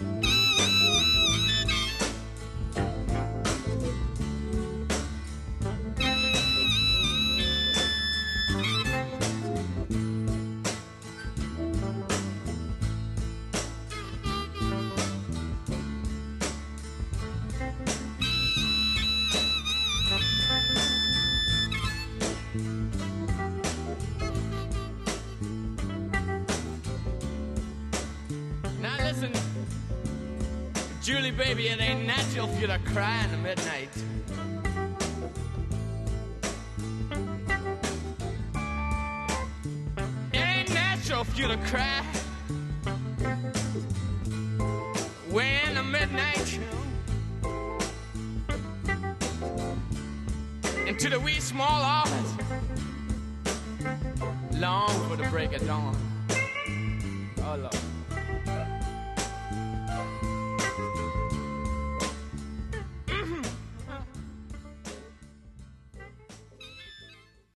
Julie, baby, it ain't natural for you to cry in the midnight. It ain't natural for you to cry way in the midnight, you know. And to the wee small hours, long for the break of dawn. Oh, Lord.